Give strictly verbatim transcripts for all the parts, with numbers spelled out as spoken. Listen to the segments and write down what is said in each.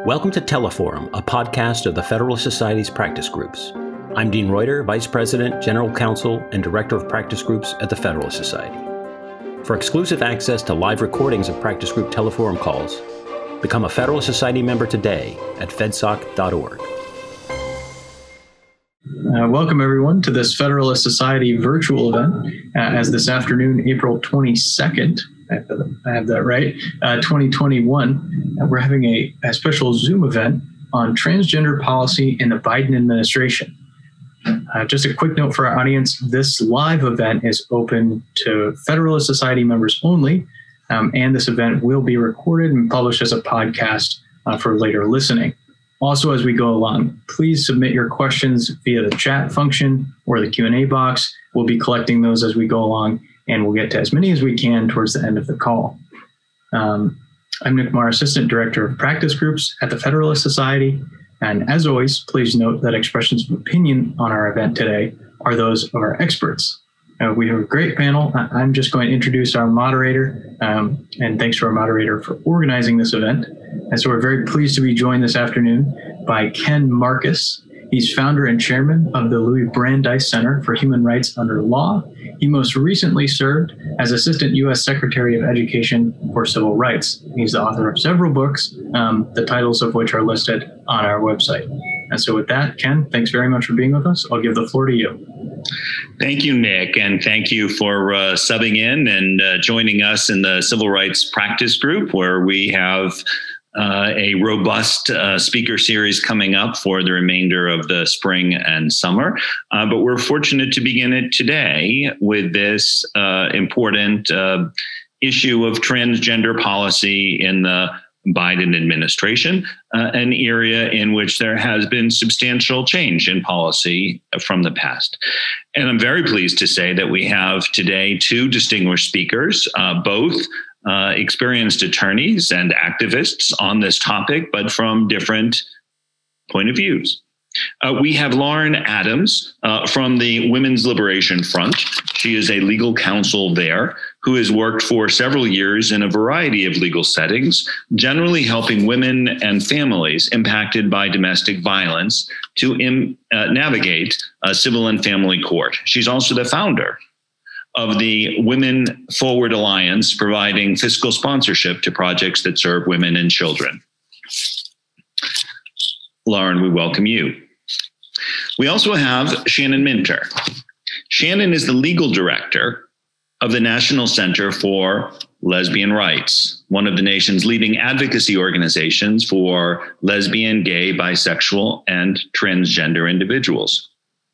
Welcome to Teleforum, a podcast of the Federalist Society's practice groups. I'm Dean Reuter, Vice President, General Counsel, and Director of Practice Groups at the Federalist Society. For exclusive access to live recordings of practice group Teleforum calls, become a Federalist Society member today at fedsoc dot org. Uh, welcome, everyone, to this Federalist Society virtual event, uh, as this afternoon, April twenty-second, I have that, I have that right, uh, twenty twenty-one, uh, we're having a, a special Zoom event on transgender policy in the Biden administration. Uh, just a quick note for our audience, this live event is open to Federalist Society members only, um, and this event will be recorded and published as a podcast uh, for later listening. Also, as we go along, please submit your questions via the chat function or the Q and A box. We'll be collecting those as we go along, and we'll get to as many as we can towards the end of the call. Um, I'm Nick Marr, Assistant Director of Practice Groups at the Federalist Society. And as always, please note that expressions of opinion on our event today are those of our experts. Uh, we have a great panel. I'm just going to introduce our moderator, um, and thanks to our moderator for organizing this event. And so we're very pleased to be joined this afternoon by Ken Marcus. He's founder and chairman of the Louis Brandeis Center for Human Rights Under Law. He most recently served as Assistant U S Secretary of Education for Civil Rights. He's the author of several books, um, the titles of which are listed on our website. And so with that, Ken, thanks very much for being with us. I'll give the floor to you. Thank you, Nick, and thank you for uh, subbing in and uh, joining us in the Civil Rights Practice Group, where we have uh, a robust uh, speaker series coming up for the remainder of the spring and summer. Uh, but we're fortunate to begin it today with this uh, important uh, issue of transgender policy in the Biden administration, uh, an area in which there has been substantial change in policy from the past. And I'm very pleased to say that we have today two distinguished speakers, uh, both uh, experienced attorneys and activists on this topic, but from different point of views. Uh, we have Lauren Adams uh, from the Women's Liberation Front. She is a legal counsel there who has worked for several years in a variety of legal settings, generally helping women and families impacted by domestic violence to im, uh, navigate a civil and family court. She's also the founder of the Women Forward Alliance, providing fiscal sponsorship to projects that serve women and children. Lauren, we welcome you. We also have Shannon Minter. Shannon is the legal director of the National Center for Lesbian Rights, one of the nation's leading advocacy organizations for lesbian, gay, bisexual, and transgender individuals.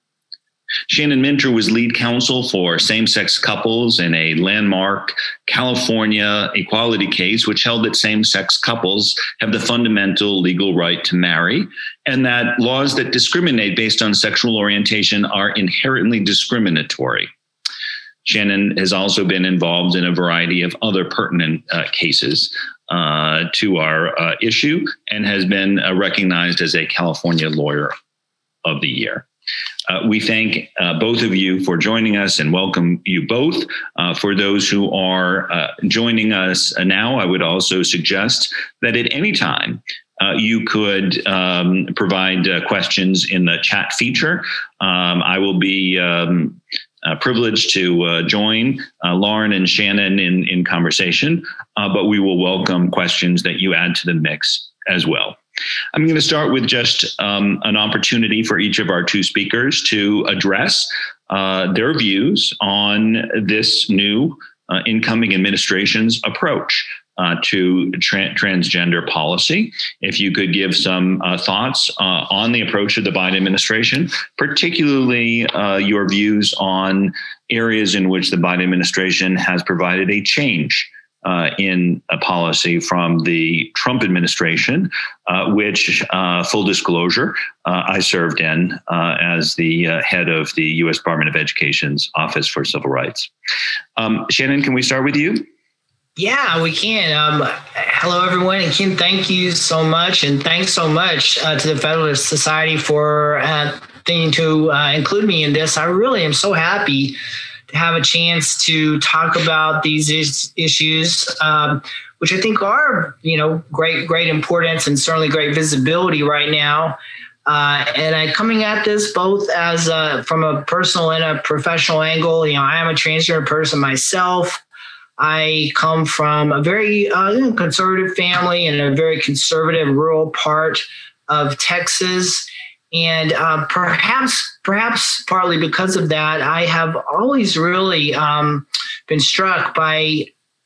Shannon Minter was lead counsel for same-sex couples in a landmark California equality case, which held that same-sex couples have the fundamental legal right to marry, and that laws that discriminate based on sexual orientation are inherently discriminatory. Shannon has also been involved in a variety of other pertinent uh, cases uh, to our uh, issue, and has been uh, recognized as a California Lawyer of the Year. Uh, we thank uh, both of you for joining us and welcome you both. Uh, for those who are uh, joining us now, I would also suggest that at any time uh, you could um, provide uh, questions in the chat feature. Um, I will be um, uh, privileged to uh, join uh, Lauren and Shannon in, in conversation, uh, but we will welcome questions that you add to the mix as well. I'm going to start with just um, an opportunity for each of our two speakers to address uh, their views on this new uh, incoming administration's approach uh, to tra- transgender policy. If you could give some uh, thoughts uh, on the approach of the Biden administration, particularly uh, your views on areas in which the Biden administration has provided a change Uh, in a policy from the Trump administration, uh, which, uh, full disclosure, uh, I served in uh, as the uh, head of the U S Department of Education's Office for Civil Rights. Um, Shannon, can we start with you? Yeah, we can. Um, hello, everyone. And Ken, thank you so much. And thanks so much uh, to the Federalist Society for uh, thinking to uh, include me in this. I really am so happy to have a chance to talk about these is- issues. Um, which I think are, you know, great, great importance and certainly great visibility right now. Uh, and I'm coming at this both as a, from a personal and a professional angle. You know, I am a transgender person myself. I come from a very uh, conservative family in a very conservative rural part of Texas. And uh, perhaps, perhaps partly because of that, I have always really um, been struck by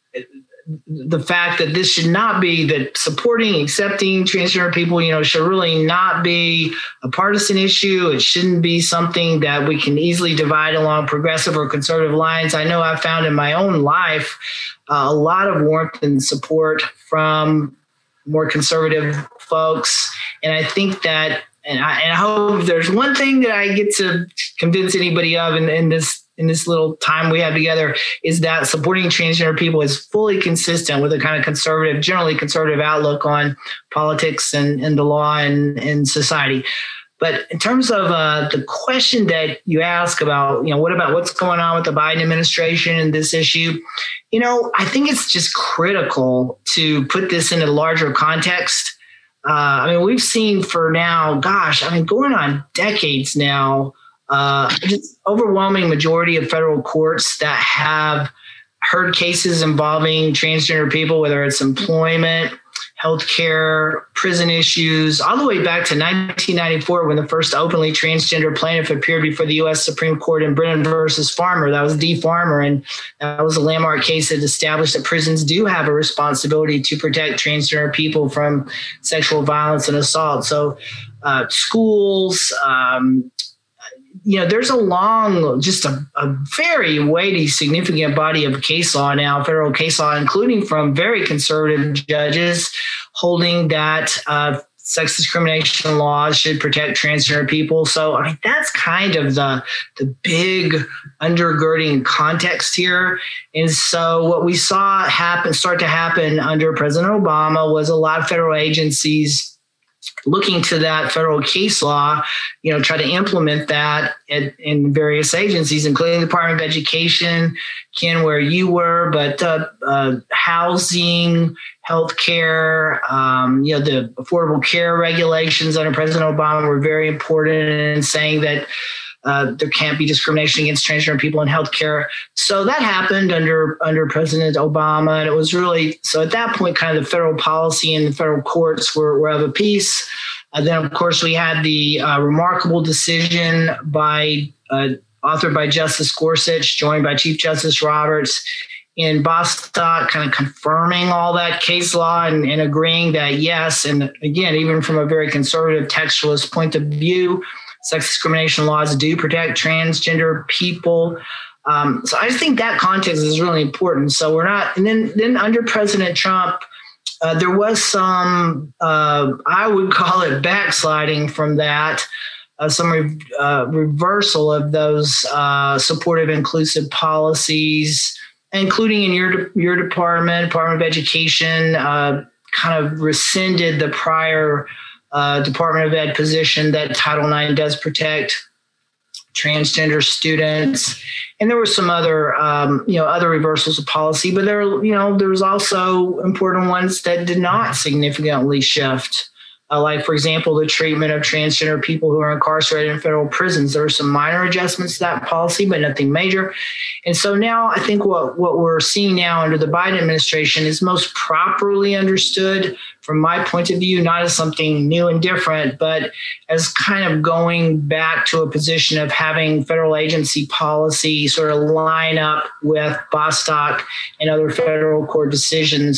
the fact that this should not be that supporting, accepting transgender people, you know, should really not be a partisan issue. It shouldn't be something that we can easily divide along progressive or conservative lines. I know I've found in my own life uh, a lot of warmth and support from more conservative folks. And I think that, and I, and I hope if there's one thing that I get to convince anybody of in, in this in this little time we have together, is that supporting transgender people is fully consistent with a kind of conservative, generally conservative outlook on politics and, and the law and, and society. But in terms of uh, the question that you ask about, you know, what about what's going on with the Biden administration and this issue? You know, I think it's just critical to put this in a larger context. Uh, I mean, we've seen for now, gosh, I mean, going on decades now, Uh, just overwhelming majority of federal courts that have heard cases involving transgender people, whether it's employment, healthcare, prison issues, all the way back to nineteen ninety-four when the first openly transgender plaintiff appeared before the U S Supreme Court in Brennan versus Farmer. That was D. Farmer, and that was a landmark case that established that prisons do have a responsibility to protect transgender people from sexual violence and assault. So uh, schools, um, you know, there's a long, just a, a very weighty, significant body of case law now, federal case law, including from very conservative judges, holding that uh, sex discrimination laws should protect transgender people. So, I mean, that's kind of the, the big undergirding context here. And so what we saw happen, start to happen under President Obama was a lot of federal agencies looking to that federal case law, you know, try to implement that in, in various agencies, including the Department of Education, Ken, where you were, but uh, uh, housing, healthcare, um, you know, the Affordable Care regulations under President Obama were very important in saying that Uh, there can't be discrimination against transgender people in healthcare. So that happened under under President Obama. And it was really, so at that point, kind of the federal policy and the federal courts were, were of a piece. And then, of course, we had the uh, remarkable decision by uh, authored by Justice Gorsuch, joined by Chief Justice Roberts in Bostock, kind of confirming all that case law and, and agreeing that, yes, and again, even from a very conservative textualist point of view, sex discrimination laws do protect transgender people. Um, so I just think that context is really important. So we're not, and then, then under President Trump, uh, there was some, uh, I would call it backsliding from that, uh, some re- uh, reversal of those uh, supportive, inclusive policies, including in your, your department, Department of Education, uh, kind of rescinded the prior Uh, Department of Ed position that Title nine does protect transgender students. And there were some other, um, you know, other reversals of policy, but there, you know, there was also important ones that did not significantly shift. Uh, like, for example, the treatment of transgender people who are incarcerated in federal prisons. There were some minor adjustments to that policy, but nothing major. And so now I think what, what we're seeing now under the Biden administration is most properly understood from my point of view, not as something new and different, but as kind of going back to a position of having federal agency policy sort of line up with Bostock and other federal court decisions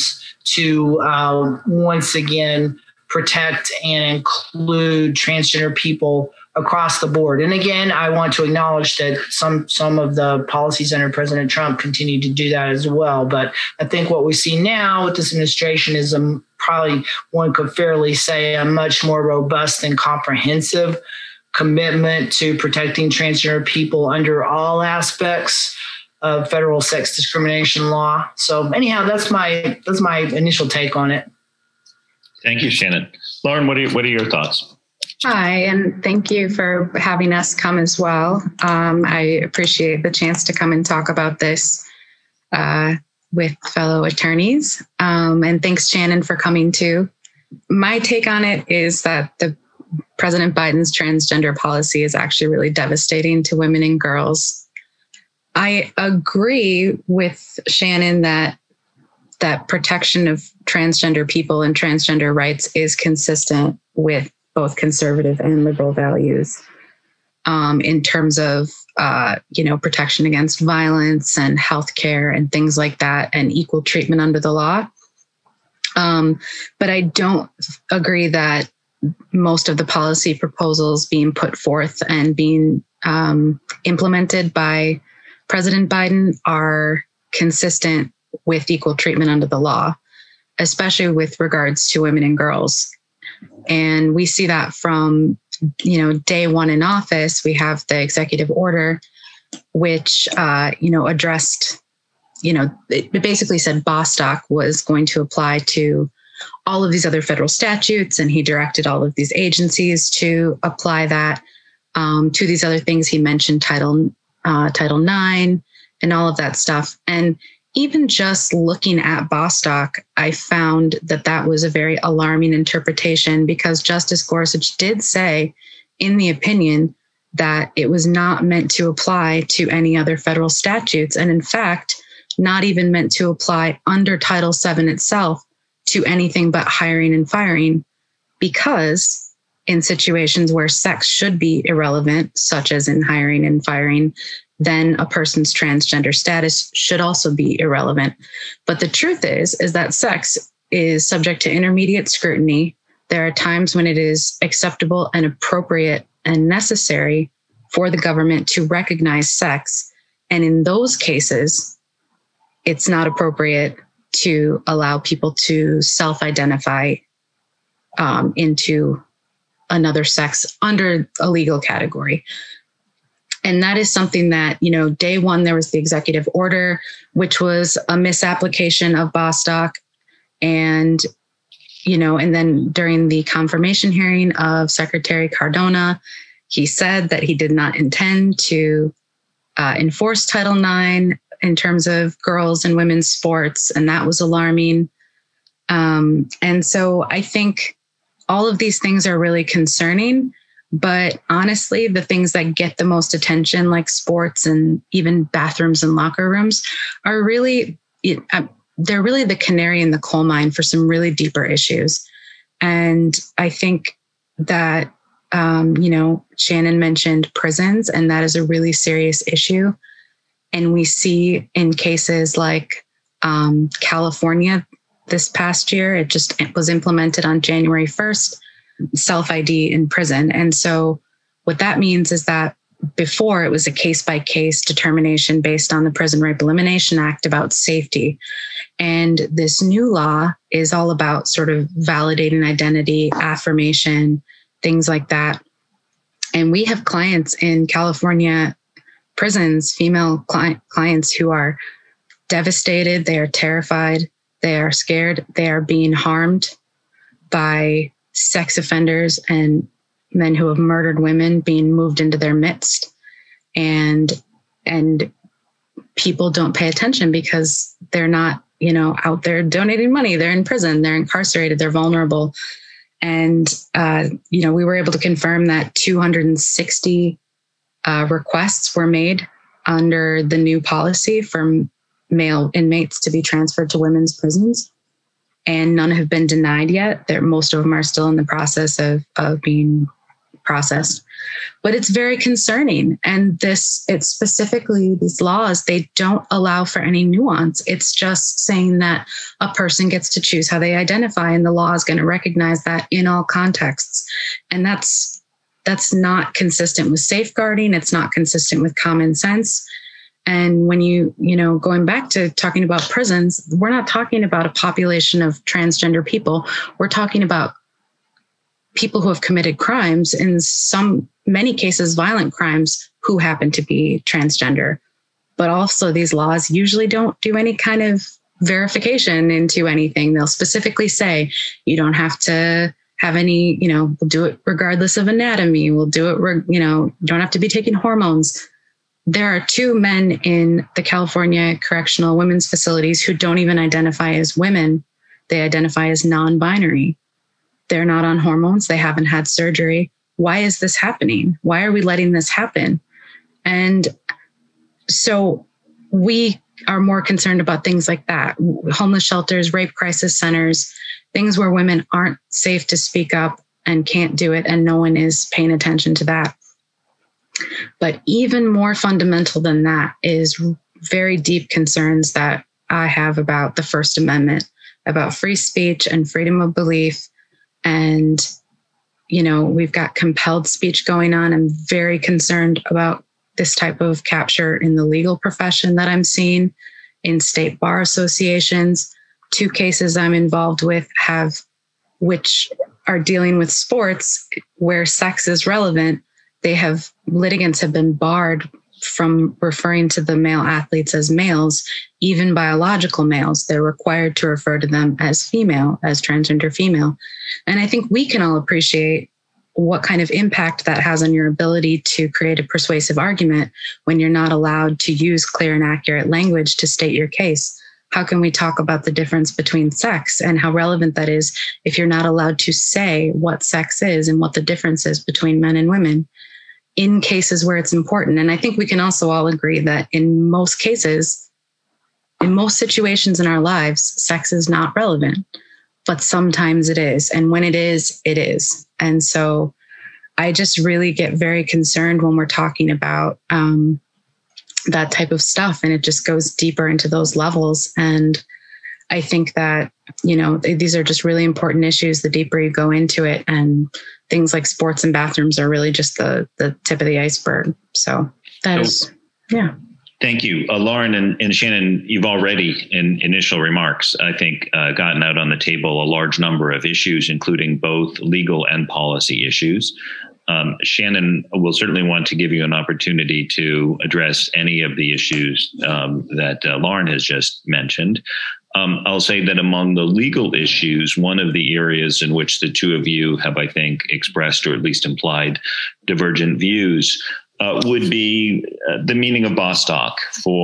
to uh, once again protect and include transgender people across the board. And again, I want to acknowledge that some some of the policies under President Trump continue to do that as well. But I think what we see now with this administration is a, probably one could fairly say a much more robust and comprehensive commitment to protecting transgender people under all aspects of federal sex discrimination law. So anyhow, that's my that's my initial take on it. Thank you, Shannon. Lauren, what are, what are your thoughts? Hi, and thank you for having us come as well. Um, I appreciate the chance to come and talk about this. Uh, with fellow attorneys. Um, and thanks, Shannon, for coming too. My take on it is that the President Biden's transgender policy is actually really devastating to women and girls. I agree with Shannon that that protection of transgender people and transgender rights is consistent with both conservative and liberal values um, in terms of, uh, you know, protection against violence and healthcare and things like that, and equal treatment under the law. Um, but I don't agree that most of the policy proposals being put forth and being um, implemented by President Biden are consistent with equal treatment under the law, especially with regards to women and girls. And we see that from, you know, day one in office. We have the executive order, which, uh, you know, addressed, you know, it basically said Bostock was going to apply to all of these other federal statutes. And he directed all of these agencies to apply that um, to these other things. He mentioned Title, uh, Title nine and all of that stuff. And even just looking at Bostock, I found that that was a very alarming interpretation, because Justice Gorsuch did say in the opinion that it was not meant to apply to any other federal statutes. And in fact, not even meant to apply under Title seven itself to anything but hiring and firing, because in situations where sex should be irrelevant, such as in hiring and firing, then a person's transgender status should also be irrelevant. But the truth is, is that sex is subject to intermediate scrutiny. There are times when it is acceptable and appropriate and necessary for the government to recognize sex. And in those cases, it's not appropriate to allow people to self-identify um, into another sex under a legal category. And that is something that, you know, day one, there was the executive order, which was a misapplication of Bostock. And, you know, and then during the confirmation hearing of Secretary Cardona, he said that he did not intend to uh, enforce Title nine in terms of girls and women's sports. And that was alarming. Um, and so I think all of these things are really concerning. But honestly, the things that get the most attention, like sports and even bathrooms and locker rooms, are really, they're really the canary in the coal mine for some really deeper issues. And I think that, um, you know, Shannon mentioned prisons, and that is a really serious issue. And we see in cases like um, California this past year, it just it was implemented on January first. Self-I D in prison. And so what that means is that before, it was a case-by-case determination based on the Prison Rape Elimination Act about safety. And this new law is all about sort of validating identity, affirmation, things like that. And we have clients in California prisons, female cli- clients who are devastated, they are terrified, they are scared, they are being harmed by sex offenders and men who have murdered women being moved into their midst. And, and people don't pay attention because they're not, you know, out there donating money. They're in prison, they're incarcerated, they're vulnerable. And, uh, you know, we were able to confirm that two hundred sixty uh, requests were made under the new policy for male inmates to be transferred to women's prisons. And none have been denied yet. They're, most of them are still in the process of, of being processed. But it's very concerning. And this, it's specifically these laws, they don't allow for any nuance. It's just saying that a person gets to choose how they identify, and the law is going to recognize that in all contexts. And that's that's not consistent with safeguarding. It's not consistent with common sense. And when you, you know, going back to talking about prisons, we're not talking about a population of transgender people. We're talking about people who have committed crimes, in some, many cases, violent crimes, who happen to be transgender. But also these laws usually don't do any kind of verification into anything. They'll specifically say, you don't have to have any, you know, we'll do it regardless of anatomy. We'll do it, you know, you don't have to be taking hormones. there are two men in the California Correctional Women's Facilities who don't even identify as women. They identify as non-binary. They're not on hormones. They haven't had surgery. Why is this happening? Why are we letting this happen? And so we are more concerned about things like that. Homeless shelters, rape crisis centers, things where women aren't safe to speak up and can't do it, and no one is paying attention to that. But even more fundamental than that is very deep concerns that I have about the First Amendment, about free speech and freedom of belief. And, you know, we've got compelled speech going on. I'm very concerned about this type of capture in the legal profession that I'm seeing in state bar associations. Two cases I'm involved with have, which are dealing with sports where sex is relevant. They have, litigants have been barred from referring to the male athletes as males, even biological males. They're required to refer to them as female, as transgender female. And I think we can all appreciate what kind of impact that has on your ability to create a persuasive argument when you're not allowed to use clear and accurate language to state your case. How can we talk about the difference between sex and how relevant that is if you're not allowed to say what sex is and what the difference is between men and women in cases where it's important? And I think we can also all agree that in most cases, in most situations in our lives, sex is not relevant, but sometimes it is. And when it is, it is. And so I just really get very concerned when we're talking about um, that type of stuff. And it just goes deeper into those levels. And I think that, you know, these are just really important issues the deeper you go into it. And things like sports and bathrooms are really just the, the tip of the iceberg. So that so, is, yeah. Thank you. Uh, Lauren and, and Shannon, you've already, in initial remarks, I think, uh, gotten out on the table a large number of issues, including both legal and policy issues. Um, Shannon will certainly want to give you an opportunity to address any of the issues um, that uh, Lauren has just mentioned. Um, I'll say that among the legal issues, one of the areas in which the two of you have, I think, expressed or at least implied divergent views uh, would be uh, the meaning of Bostock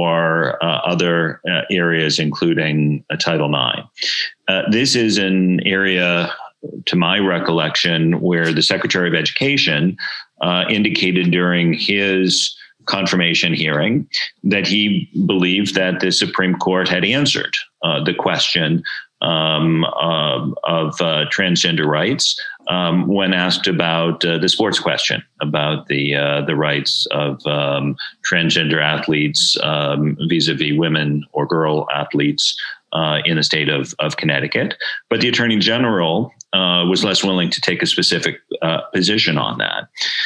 for uh, other uh, areas, including uh, Title nine. Uh, this is an area, to my recollection, where the Secretary of Education uh, indicated during his confirmation hearing that he believed that the Supreme Court had answered uh, the question um, uh, of uh, transgender rights um, when asked about uh, the sports question, about the uh, the rights of um, transgender athletes um, vis-a-vis women or girl athletes uh, in the state of, of Connecticut. But the Attorney General Uh, was less willing to take a specific uh, position on that.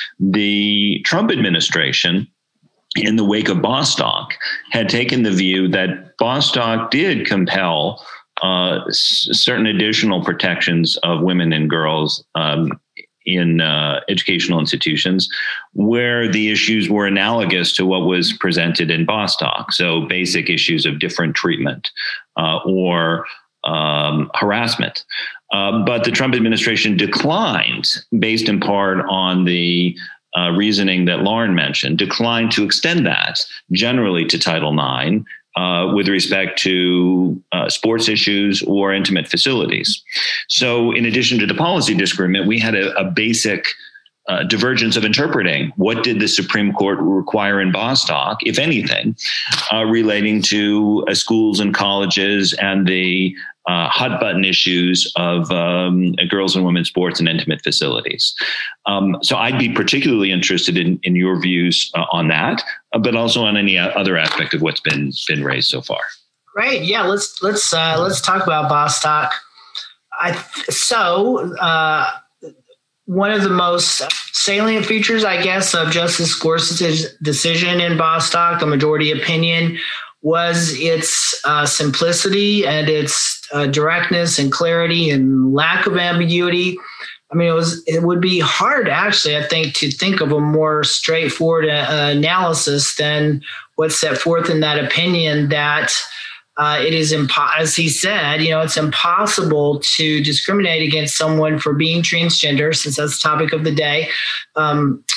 The Trump administration, in the wake of Bostock, had taken the view that Bostock did compel uh, s- certain additional protections of women and girls um, in uh, educational institutions where the issues were analogous to what was presented in Bostock. So basic issues of different treatment uh, or um, harassment. Uh, but the Trump administration declined, based in part on the uh, reasoning that Lauren mentioned, declined to extend that generally to Title nine uh, with respect to uh, sports issues or intimate facilities. So in addition to the policy disagreement, we had a, a basic uh, divergence of interpreting what did the Supreme Court require in Bostock, if anything, uh, relating to uh, schools and colleges and the Uh, hot button issues of um, girls and women's sports and intimate facilities. Um, so I'd be particularly interested in, in your views uh, on that, uh, but also on any other aspect of what's been been raised so far. Great. Yeah, let's let's uh, let's talk about Bostock. I so uh, one of the most salient features, I guess, of Justice Gorsuch's decision in Bostock, the majority opinion, was its uh, simplicity and its uh, directness and clarity and lack of ambiguity. I mean, it was it would be hard, actually, I think, to think of a more straightforward uh, analysis than what's set forth in that opinion. That uh, it is, impo- as he said, you know, it's impossible to discriminate against someone for being transgender, since that's the topic of the day. Um,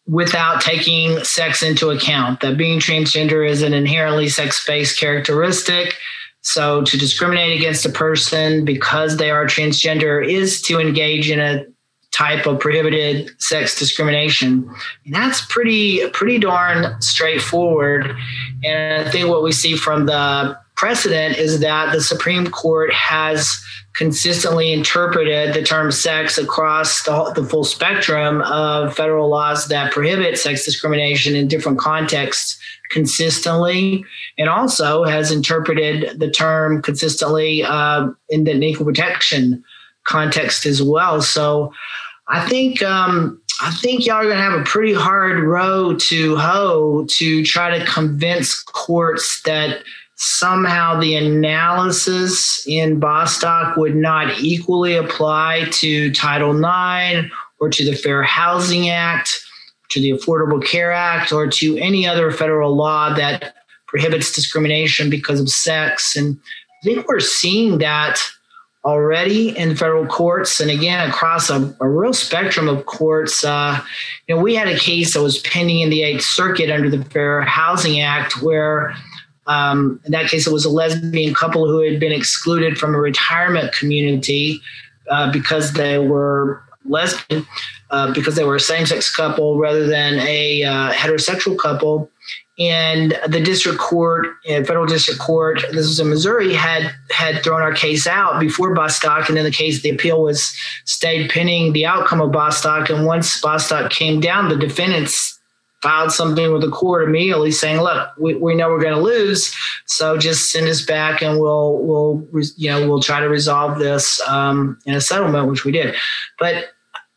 without taking sex into account, that being transgender is an inherently sex-based characteristic. So to discriminate against a person because they are transgender is to engage in a type of prohibited sex discrimination. And that's pretty, pretty darn straightforward. And I think what we see from the precedent is that the Supreme Court has consistently interpreted the term sex across the, the full spectrum of federal laws that prohibit sex discrimination in different contexts consistently, and also has interpreted the term consistently uh, in the equal protection context as well. So I think um, I think y'all are going to have a pretty hard row to hoe to try to convince courts that somehow the analysis in Bostock would not equally apply to Title nine or to the Fair Housing Act, to the Affordable Care Act, or to any other federal law that prohibits discrimination because of sex. And I think we're seeing that already in federal courts, and again, across a, a real spectrum of courts. Uh, you know, we had a case that was pending in the Eighth Circuit under the Fair Housing Act where Um, in that case, it was a lesbian couple who had been excluded from a retirement community uh, because they were lesbian, uh, because they were a same-sex couple rather than a uh, heterosexual couple. And the district court, uh, federal district court, this was in Missouri, had had thrown our case out before Bostock, and then the case, the appeal was stayed pending the outcome of Bostock. And once Bostock came down, the defendants filed something with the court immediately saying, look, we, we know we're going to lose, so just send us back and we'll, we'll, you know, we'll try to resolve this um, in a settlement, which we did. But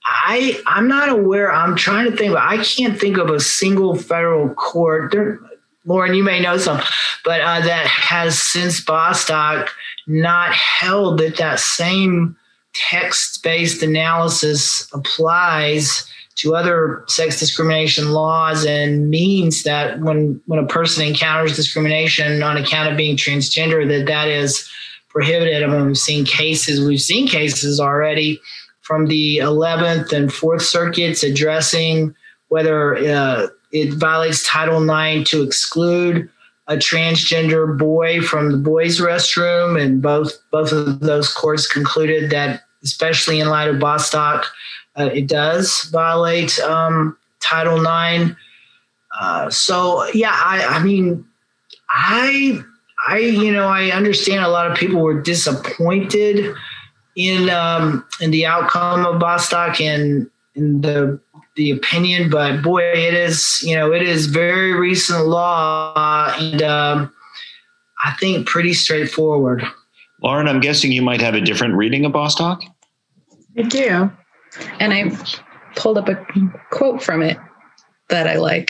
I, I'm not aware, I'm trying to think, but I can't think of a single federal court, there, Lauren, you may know some, but uh, that has since Bostock not held that that same text-based analysis applies to other sex discrimination laws, and means that when, when a person encounters discrimination on account of being transgender, that that is prohibited. I mean, we've seen cases, we've seen cases already from the eleventh and fourth Circuits addressing whether uh, it violates Title nine to exclude a transgender boy from the boys' restroom. And both, both of those courts concluded that, especially in light of Bostock, Uh, it does violate um, Title nine. Uh, so, yeah, I, I mean, I, I, you know, I understand a lot of people were disappointed in um, in the outcome of Bostock and in the the opinion, but boy, it is, you know, it is very recent law, and um, I think pretty straightforward. Lauren, I'm guessing you might have a different reading of Bostock? I do. And I pulled up a quote from it that I like.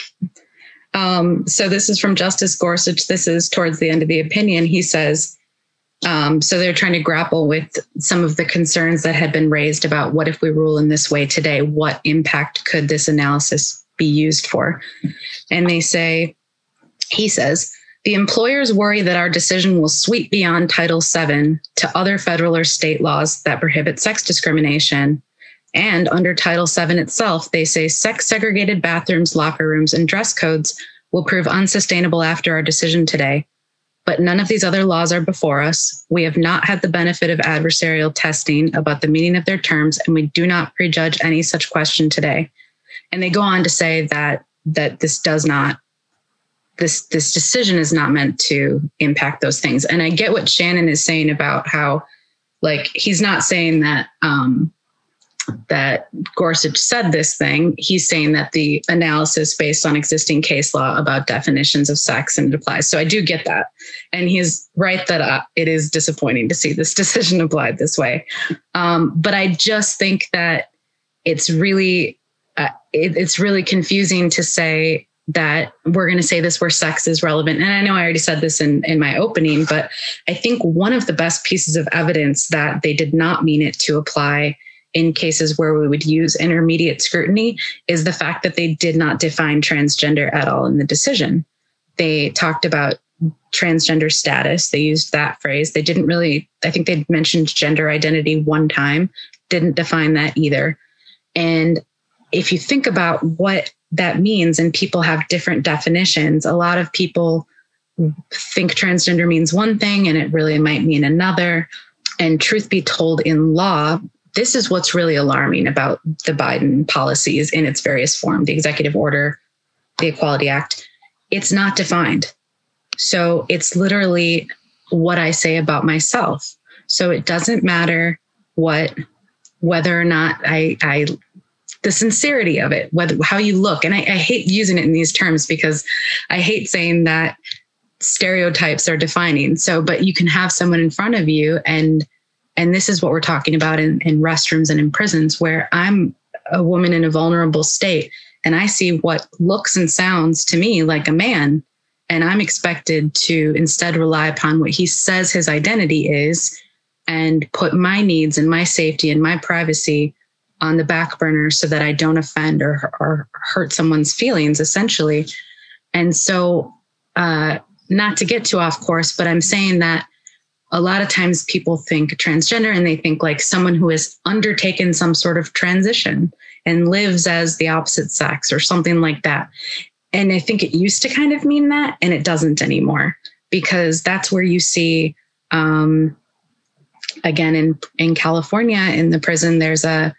Um, so this is from Justice Gorsuch. This is towards the end of the opinion. He says, um, so they're trying to grapple with some of the concerns that had been raised about what if we rule in this way today? What impact could this analysis be used for? And they say, he says, the employers worry that our decision will sweep beyond Title seven to other federal or state laws that prohibit sex discrimination. And under Title seven itself, they say sex-segregated bathrooms, locker rooms, and dress codes will prove unsustainable after our decision today. But none of these other laws are before us. We have not had the benefit of adversarial testing about the meaning of their terms, and we do not prejudge any such question today. And they go on to say that that this does not, this this decision is not meant to impact those things. And I get what Shannon is saying about how, like, he's not saying that um, that Gorsuch said this thing. He's saying that the analysis based on existing case law about definitions of sex and it applies. So I do get that. And he's right that uh, it is disappointing to see this decision applied this way. Um, but I just think that it's really, uh, it, it's really confusing to say that we're going to say this where sex is relevant. And I know I already said this in, in my opening, but I think one of the best pieces of evidence that they did not mean it to apply in cases where we would use intermediate scrutiny is the fact that they did not define transgender at all in the decision. They talked about transgender status. They used that phrase. They didn't really, I think they mentioned gender identity one time, didn't define that either. And if you think about what that means, and people have different definitions. A lot of people think transgender means one thing and it really might mean another. And truth be told, in law, this is what's really alarming about the Biden policies in its various form, the executive order, the Equality Act. It's not defined. So it's literally what I say about myself. So it doesn't matter what, whether or not I, I the sincerity of it, whether how you look. And I, I hate using it in these terms because I hate saying that stereotypes are defining. So, but you can have someone in front of you, and and this is what we're talking about in, in restrooms and in prisons, where I'm a woman in a vulnerable state and I see what looks and sounds to me like a man, and I'm expected to instead rely upon what he says his identity is and put my needs and my safety and my privacy on the back burner so that I don't offend or, or hurt someone's feelings, essentially. And so, uh, not to get too off course, but I'm saying that a lot of times people think transgender and they think like someone who has undertaken some sort of transition and lives as the opposite sex or something like that. And I think it used to kind of mean that, and it doesn't anymore, because that's where you see, um, again, in, in California, in the prison, there's a,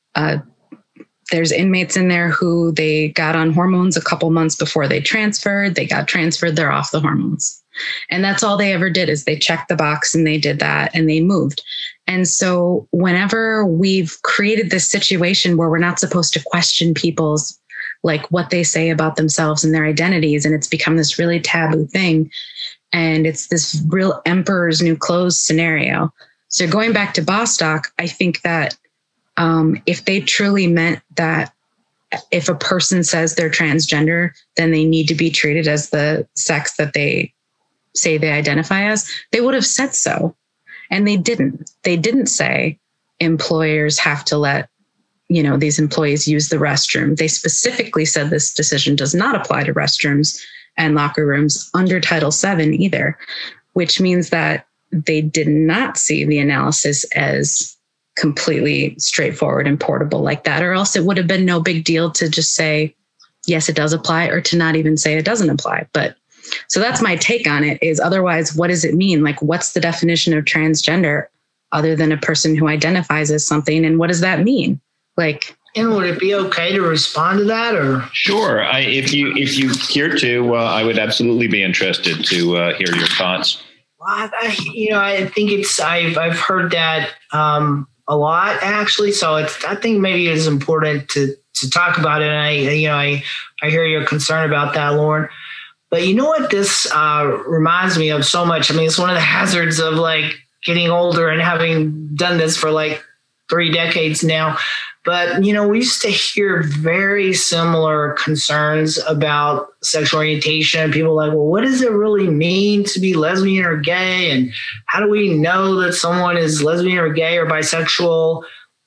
a there's inmates in there who they got on hormones a couple months before they transferred. They got transferred, they're off the hormones. And that's all they ever did is they checked the box and they did that and they moved. And so whenever we've created this situation where we're not supposed to question people's, like what they say about themselves and their identities, and it's become this really taboo thing. And it's this real emperor's new clothes scenario. So going back to Bostock, I think that Um, if they truly meant that if a person says they're transgender, then they need to be treated as the sex that they say they identify as, they would have said so. And they didn't. They didn't say employers have to let, you know, these employees use the restroom. They specifically said this decision does not apply to restrooms and locker rooms under Title seven either, which means that they did not see the analysis as completely straightforward and portable like that, or else it would have been no big deal to just say, yes, it does apply, or to not even say it doesn't apply. But so that's my take on it, is otherwise, what does it mean? Like, what's the definition of transgender other than a person who identifies as something? And what does that mean? Like, and would it be okay to respond to that, or? Sure. I, if you, if you care to, uh, I would absolutely be interested to uh, hear your thoughts. Well, I, I, you know, I think it's, I've, I've heard that, um, a lot, actually. So it's, I think maybe it is important to, to talk about it. And I, you know, I, I hear your concern about that, Lauren, but you know what this uh, reminds me of so much. I mean, it's one of the hazards of like getting older and having done this for like three decades now. But, you know, we used to hear very similar concerns about sexual orientation. People are like, well, what does it really mean to be lesbian or gay? And how do we know that someone is lesbian or gay or bisexual?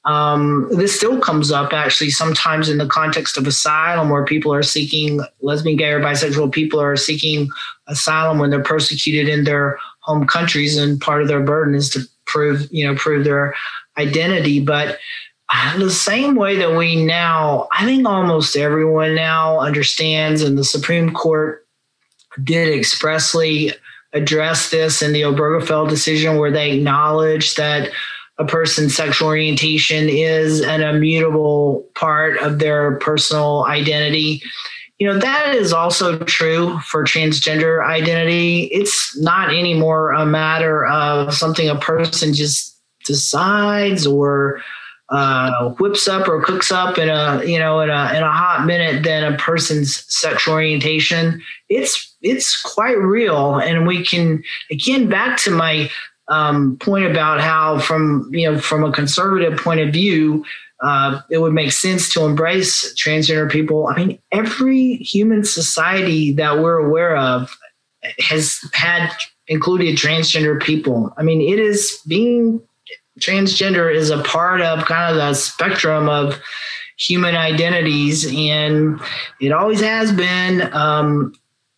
Um, this still comes up actually sometimes in the context of asylum, where people are seeking, lesbian, gay, or bisexual people are seeking asylum when they're persecuted in their home countries. And part of their burden is to prove, you know, prove their identity. But the same way that we now, I think almost everyone now understands, and the Supreme Court did expressly address this in the Obergefell decision, where they acknowledged that a person's sexual orientation is an immutable part of their personal identity. You know, that is also true for transgender identity. It's not anymore a matter of something a person just decides or uh, whips up or cooks up in a, you know, in a, in a hot minute than a person's sexual orientation. It's, it's quite real. And we can, again, back to my um, point about how from, you know, from a conservative point of view, uh, it would make sense to embrace transgender people. I mean, every human society that we're aware of has had included transgender people. I mean, it is being transgender is a part of kind of the spectrum of human identities, and it always has been, um,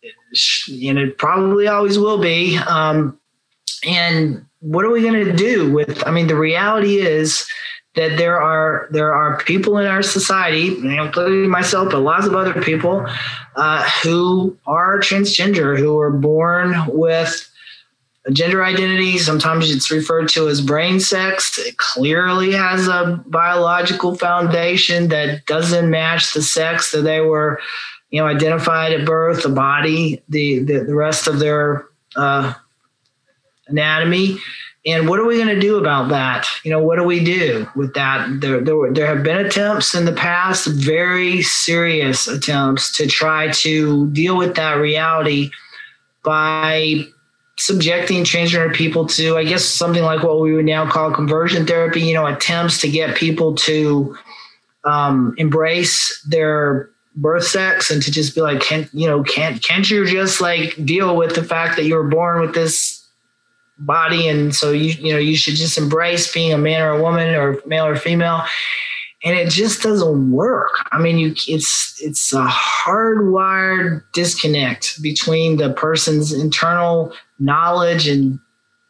and it probably always will be. Um, and what are we going to do with, I mean, the reality is that there are there are people in our society, including myself, but lots of other people uh, who are transgender, who are born with a gender identity. Sometimes it's referred to as brain sex. It clearly has a biological foundation that doesn't match the sex that they were, you know, identified at birth, the body, the the, the rest of their uh, anatomy. And what are we going to do about that? You know, what do we do with that? There, there, there have been attempts in the past, very serious attempts to try to deal with that reality by subjecting transgender people to, I guess, something like what we would now call conversion therapy, you know, attempts to get people to um, embrace their birth sex and to just be like, can't, you know, can't, can't you just like deal with the fact that you were born with this body, and so you you know you should just embrace being a man or a woman or male or female, and it just doesn't work. I mean, you it's it's a hardwired disconnect between the person's internal knowledge and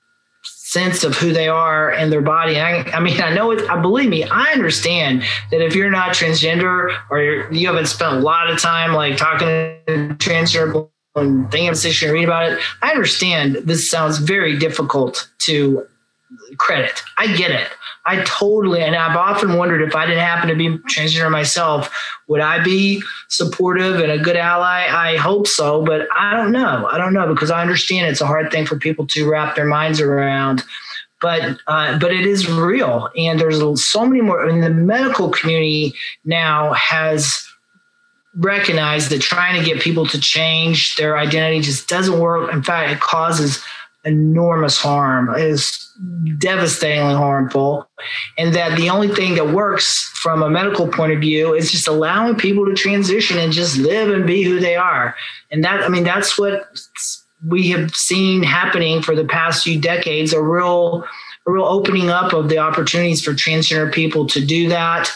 sense of who they are and their body. I, I mean, I know it. I believe me, I understand that if you're not transgender or you're, you haven't spent a lot of time like talking to transgender and thinking and read about it, I understand this sounds very difficult to credit. I get it. I totally, and I've often wondered if I didn't happen to be transgender myself, would I be supportive and a good ally? I hope so, but I don't know. I don't know because I understand it's a hard thing for people to wrap their minds around. But uh, but it is real, and there's so many more. I mean, the medical community now has recognize that trying to get people to change their identity just doesn't work. In fact, it causes enormous harm. It is devastatingly harmful. And that the only thing that works from a medical point of view is just allowing people to transition and just live and be who they are. And that, I mean, that's what we have seen happening for the past few decades, a real, a real opening up of the opportunities for transgender people to do that.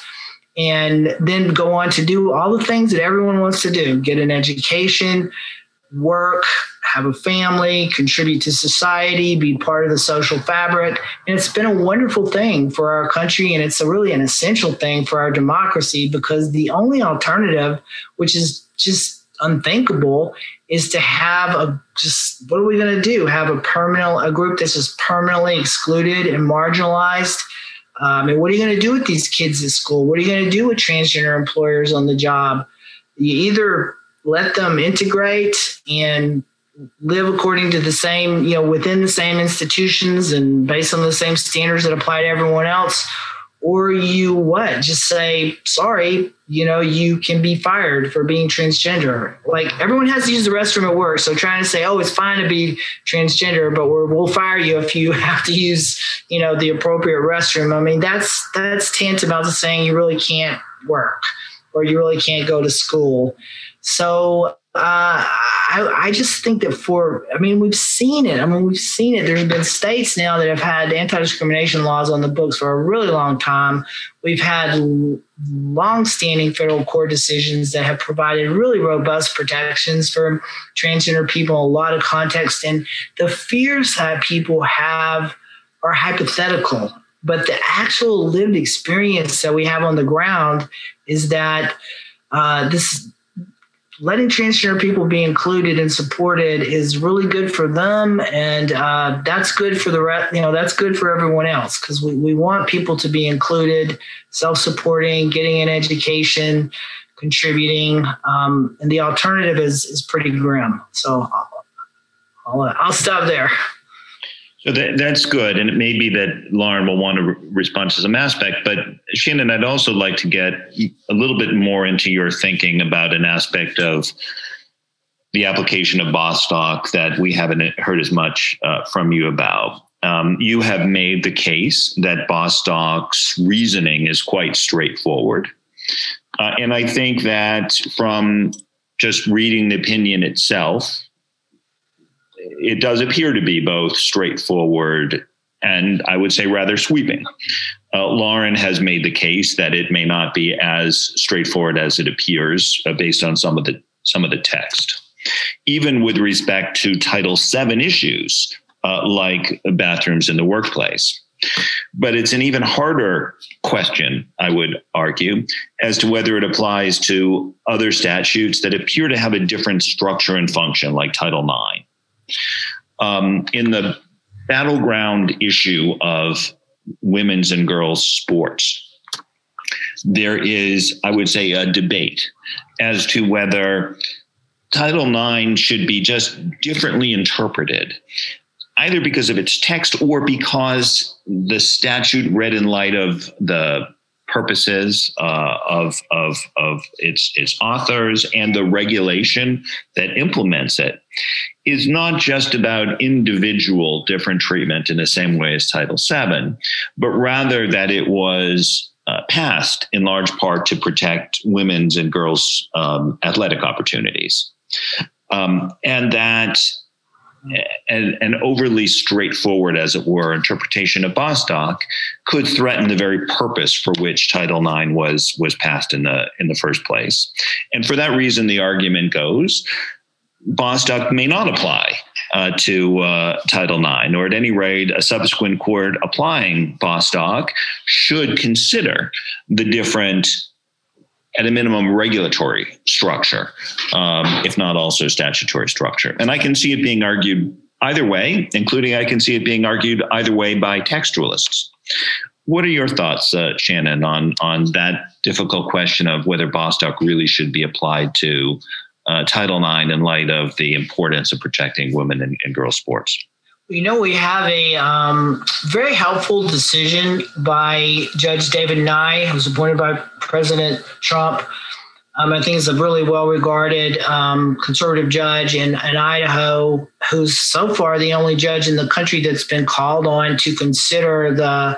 And then go on to do all the things that everyone wants to do, get an education, work, have a family, contribute to society, be part of the social fabric. And it's been a wonderful thing for our country. And it's a really an essential thing for our democracy, because the only alternative, which is just unthinkable, is to have a just, what are we going to do? Have a permanent, a group that's just permanently excluded and marginalized. Um, and what are you going to do with these kids at school? What are you going to do with transgender employers on the job? You either let them integrate and live according to the same, you know, within the same institutions and based on the same standards that apply to everyone else, or you what? Just say, sorry, you know, you can be fired for being transgender. Like, everyone has to use the restroom at work. So trying to say, oh, it's fine to be transgender, but we're, we'll fire you if you have to use, you know, the appropriate restroom. I mean, that's, that's tantamount to saying you really can't work or you really can't go to school. So uh, I, I just think that for, I mean, we've seen it. I mean, we've seen it. There's been states now that have had anti-discrimination laws on the books for a really long time. We've had long-standing federal court decisions that have provided really robust protections for transgender people in a lot of contexts. And the fears that people have are hypothetical, but the actual lived experience that we have on the ground is that uh, this letting transgender people be included and supported is really good for them. And uh, that's good for the rest, you know, that's good for everyone else, because we, we want people to be included, self-supporting, getting an education, contributing. Um, and the alternative is, is pretty grim. So I'll, I'll, I'll stop there. So that, that's good. And it may be that Lauren will want to re- respond to some aspect, but Shannon, I'd also like to get a little bit more into your thinking about an aspect of the application of Bostock that we haven't heard as much uh, from you about. Um, you have made the case that Bostock's reasoning is quite straightforward. Uh, and I think that from just reading the opinion itself, it does appear to be both straightforward and, I would say, rather sweeping. Uh, Lauren has made the case that it may not be as straightforward as it appears uh, based on some of the some of the text. Even with respect to Title seven issues, uh, like bathrooms in the workplace. But it's an even harder question, I would argue, as to whether it applies to other statutes that appear to have a different structure and function, like Title nine. Um, in the battleground issue of women's and girls' sports, there is, I would say, a debate as to whether Title nine should be just differently interpreted, either because of its text or because the statute read in light of the purposes uh, of, of, of its, its authors and the regulation that implements it is not just about individual different treatment in the same way as Title seven, but rather that it was uh, passed in large part to protect women's and girls' um, athletic opportunities. Um, and that an, an overly straightforward, as it were, interpretation of Bostock could threaten the very purpose for which Title nine was was passed in the in the first place. And for that reason, the argument goes, Bostock may not apply uh, to uh, Title nine, or at any rate, a subsequent court applying Bostock should consider the different, at a minimum, regulatory structure, um, if not also statutory structure. And I can see it being argued either way, including I can see it being argued either way by textualists. What are your thoughts, uh, Shannon, on, on that difficult question of whether Bostock really should be applied to uh, Title nine in light of the importance of protecting women in, in girls' sports? You know, we have a um, very helpful decision by Judge David Nye, who was appointed by President Trump. Um, I think it's a really well-regarded um, conservative judge in, in Idaho, who's so far the only judge in the country that's been called on to consider the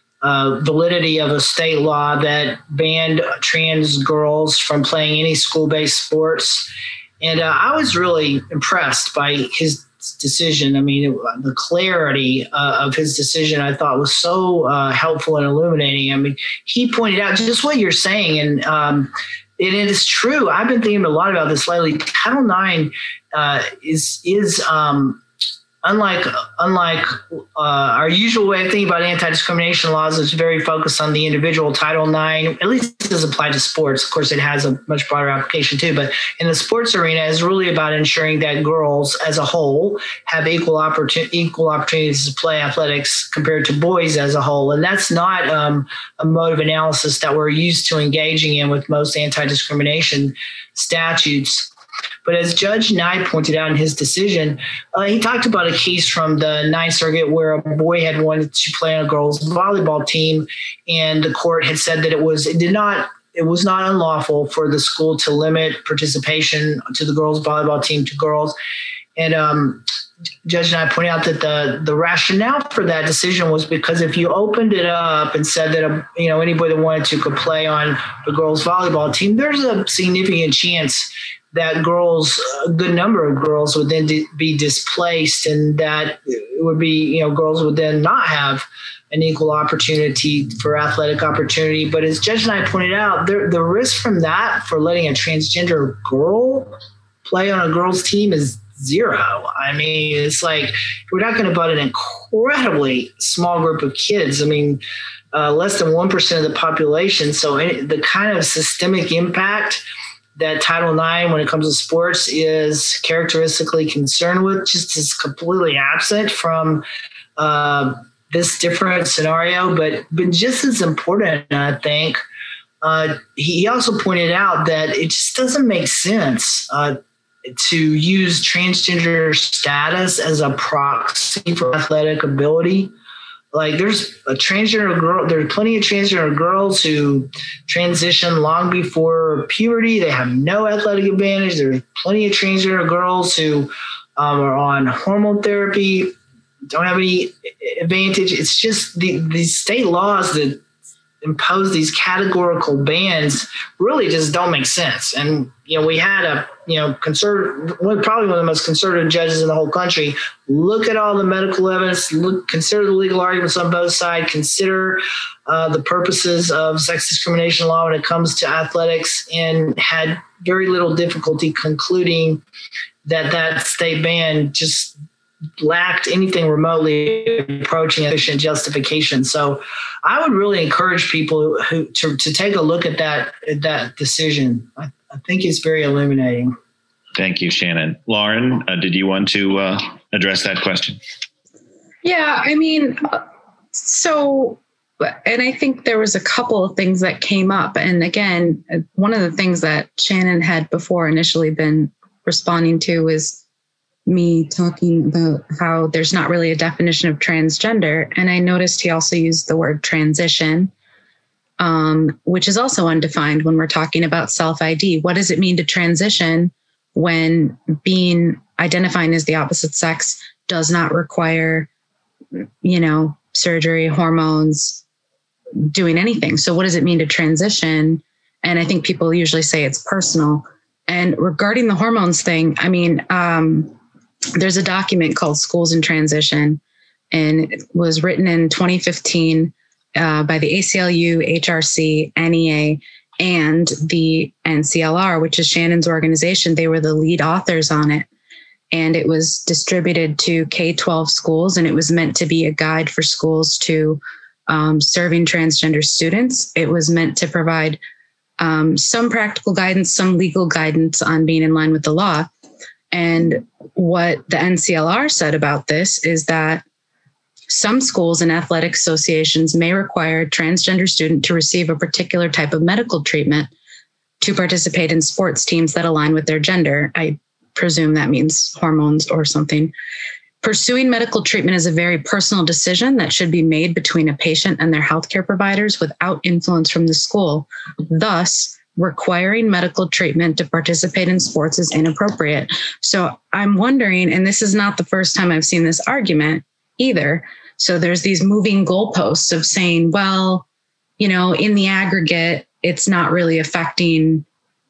uh, validity of a state law that banned trans girls from playing any school-based sports. And uh, I was really impressed by his decision. I mean, it, the clarity uh, of his decision, I thought, was so uh, helpful and illuminating. I mean, he pointed out just what you're saying, and um, it is true. I've been thinking a lot about this lately. Title nine uh, is is um, unlike unlike uh, our usual way of thinking about anti-discrimination laws. It's very focused on the individual. Title nine, at least as applied to sports. Of course, it has a much broader application too. But in the sports arena, is really about ensuring that girls, as a whole, have equal opportunity equal opportunities to play athletics compared to boys as a whole. And that's not um, a mode of analysis that we're used to engaging in with most anti-discrimination statutes. But as Judge Nye pointed out in his decision, uh, he talked about a case from the Ninth Circuit where a boy had wanted to play on a girls' volleyball team, and the court had said that it was it did not it was not unlawful for the school to limit participation to the girls' volleyball team to girls. And um, Judge Nye pointed out that the the rationale for that decision was because if you opened it up and said that a, you know anybody that wanted to could play on the girls' volleyball team, there's a significant chance that girls, a good number of girls would then be displaced, and that it would be, you know, girls would then not have an equal opportunity for athletic opportunity. But as Judge Nye pointed out, the, the risk from that for letting a transgender girl play on a girls' team is zero. I mean, it's like, we're talking about an incredibly small group of kids. I mean, uh, less than one percent of the population. So any, the kind of systemic impact that Title nine, when it comes to sports, is characteristically concerned with, just is completely absent from uh, this different scenario. But, but just as important, I think, uh, he also pointed out that it just doesn't make sense uh, to use transgender status as a proxy for athletic ability. Like, there's a transgender girl, there's plenty of transgender girls who transition long before puberty. They have no athletic advantage. There's plenty of transgender girls who um, are on hormone therapy, don't have any advantage. It's just the, these state laws that impose these categorical bans really just don't make sense. And, you know, we had a, you know, conservative, probably one of the most conservative judges in the whole country, look at all the medical evidence, look, consider the legal arguments on both sides, consider uh, the purposes of sex discrimination law when it comes to athletics, and had very little difficulty concluding that that state ban just lacked anything remotely approaching efficient justification. So I would really encourage people who to, to take a look at that at that decision. I, I think it's very illuminating. Thank you, Shannon. Lauren, uh, did you want to uh, address that question? Yeah, I mean, so, and I think there was a couple of things that came up. And again, one of the things that Shannon had before initially been responding to was me talking about how there's not really a definition of transgender. And I noticed he also used the word transition, um, which is also undefined when we're talking about self-I D. What does it mean to transition when being identifying as the opposite sex does not require, you know, surgery, hormones, doing anything? So what does it mean to transition? And I think people usually say it's personal. And regarding the hormones thing, I mean, um, there's a document called Schools in Transition, and it was written in twenty fifteen uh, by the A C L U, H R C, N E A, and the N C L R, which is Shannon's organization. They were the lead authors on it. And it was distributed to K twelve schools, and it was meant to be a guide for schools to um, serving transgender students. It was meant to provide um, some practical guidance, some legal guidance on being in line with the law. And what the N C L R said about this is that some schools and athletic associations may require a transgender student to receive a particular type of medical treatment to participate in sports teams that align with their gender. I presume that means hormones or something. Pursuing medical treatment is a very personal decision that should be made between a patient and their healthcare providers without influence from the school. Thus, requiring medical treatment to participate in sports is inappropriate. So I'm wondering, and this is not the first time I've seen this argument either. So there's these moving goalposts of saying, well, you know, in the aggregate, it's not really affecting,